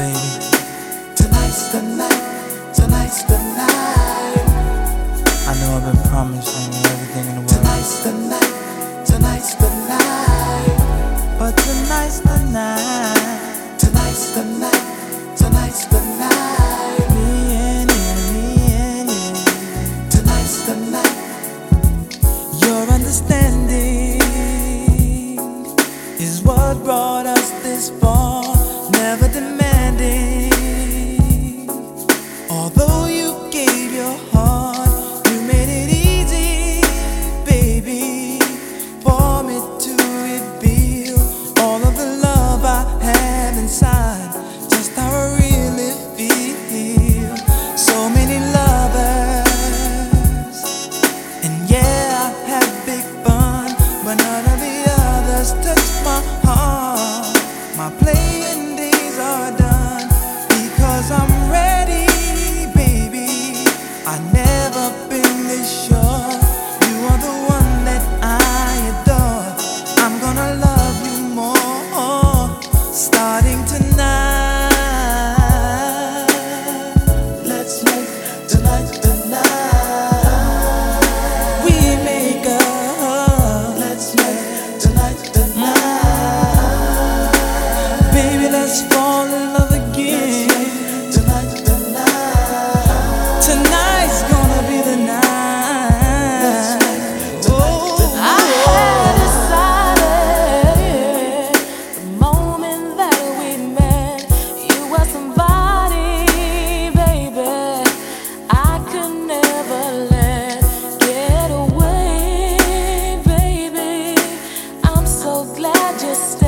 baby. Tonight's the night, tonight's the night. I know I've been promising you everything in the world, Tonight's the night, tonight's the night. but tonight's the night. Tonight's the night, tonight's the night. Me and you. Tonight's the night. Your understanding is what brought us this far. Never demanding. Although you gave your heart, you made it easy, baby, for me to reveal all of the love I have inside, just how I really feel. So many lovers, and yeah, I had big fun, but none of the others touched my heart. My playing days are done because I'm ready, baby. I never been this sure. You are the one that I adore. I'm gonna love you more starting tonight. Let's make tonight the night. We make up. Let's make tonight the night. Baby, let's fall in love again. Tonight the night. Tonight's gonna be the night. I had decided the moment that we met, you were somebody, baby, I could never let get away, baby. I'm so glad you stayed.